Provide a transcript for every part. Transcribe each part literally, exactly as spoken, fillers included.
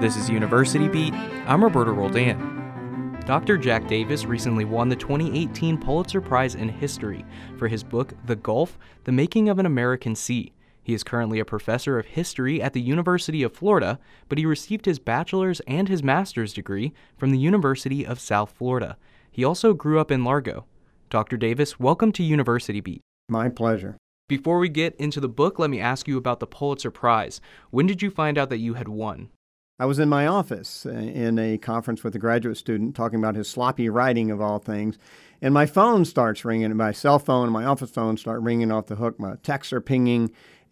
This is University Beat. I'm Roberto Roldan. Doctor Jack Davis recently won the twenty eighteen Pulitzer Prize in History for his book, The Gulf: The Making of an American Sea. He is currently a professor of history at the University of Florida, but he received his bachelor's and his master's degree from the University of South Florida. He also grew up in Largo. Doctor Davis, welcome to University Beat. My pleasure. Before we get into the book, let me ask you about the Pulitzer Prize. When did you find out that you had won? I was in my office in a conference with a graduate student talking about his sloppy writing of all things, and my phone starts ringing, and my cell phone and my office phone start ringing off the hook. My texts are pinging,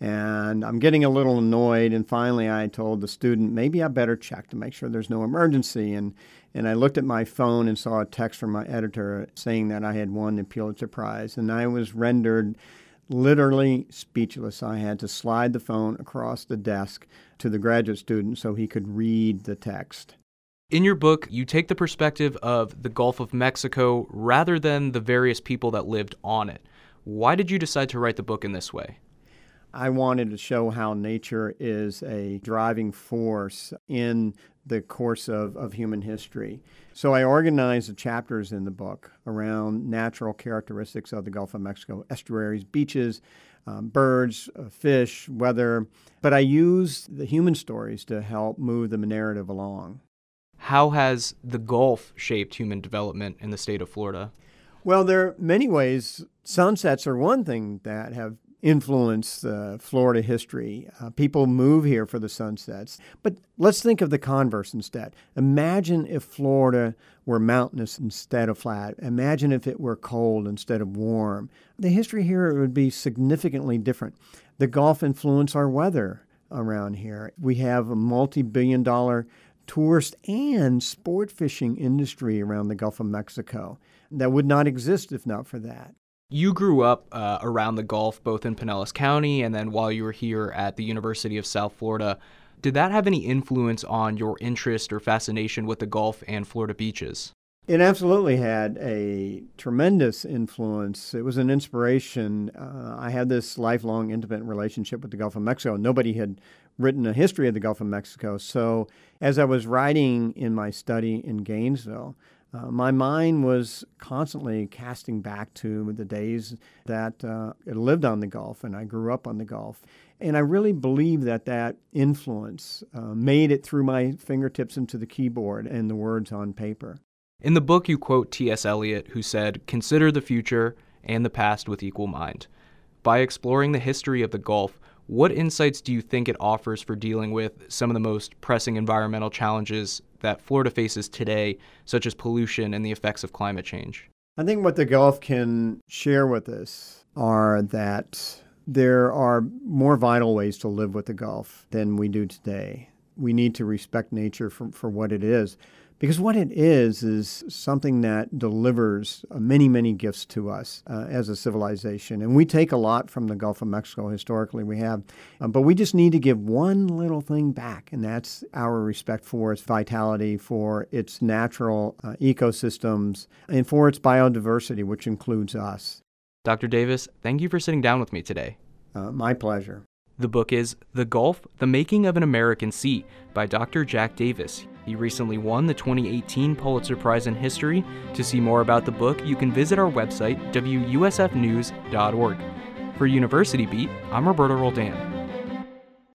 and I'm getting a little annoyed, and finally I told the student, maybe I better check to make sure there's no emergency, and, and I looked at my phone and saw a text from my editor saying that I had won the Pulitzer Prize, and I was rendered literally speechless. I had to slide the phone across the desk to the graduate student so he could read the text. In your book, you take the perspective of the Gulf of Mexico rather than the various people that lived on it. Why did you decide to write the book in this way? I wanted to show how nature is a driving force in the course of, of human history. So I organized the chapters in the book around natural characteristics of the Gulf of Mexico: estuaries, beaches, um, birds, uh, fish, weather. But I used the human stories to help move the narrative along. How has the Gulf shaped human development in the state of Florida? Well, there are many ways. Sunsets are one thing that have influence uh, Florida history. Uh, people move here for the sunsets. But let's think of the converse instead. Imagine if Florida were mountainous instead of flat. Imagine if it were cold instead of warm. The history here would be significantly different. The Gulf influenced our weather around here. We have a multi-billion dollar tourist and sport fishing industry around the Gulf of Mexico that would not exist if not for that. You grew up uh, around the Gulf, both in Pinellas County and then while you were here at the University of South Florida. Did that have any influence on your interest or fascination with the Gulf and Florida beaches? It absolutely had a tremendous influence. It was an inspiration. Uh, I had this lifelong intimate relationship with the Gulf of Mexico. Nobody had written a history of the Gulf of Mexico. So as I was writing in my study in Gainesville, Uh, my mind was constantly casting back to the days that uh, I lived on the Gulf, and I grew up on the Gulf. And I really believe that that influence uh, made it through my fingertips into the keyboard and the words on paper. In the book, you quote T S Eliot, who said, "Consider the future and the past with equal mind." By exploring the history of the Gulf, what insights do you think it offers for dealing with some of the most pressing environmental challenges that Florida faces today, such as pollution and the effects of climate change? I think what the Gulf can share with us are that there are more vital ways to live with the Gulf than we do today. We need to respect nature for, for what it is, because what it is is something that delivers many, many gifts to us uh, as a civilization. And we take a lot from the Gulf of Mexico, historically we have. Uh, but we just need to give one little thing back, and that's our respect for its vitality, for its natural uh, ecosystems, and for its biodiversity, which includes us. Doctor Davis, thank you for sitting down with me today. Uh, my pleasure. The book is The Gulf: The Making of an American Sea by Doctor Jack Davis. He recently won the twenty eighteen Pulitzer Prize in History. To see more about the book, you can visit our website, W U S F news dot org. For University Beat, I'm Roberto Roldan.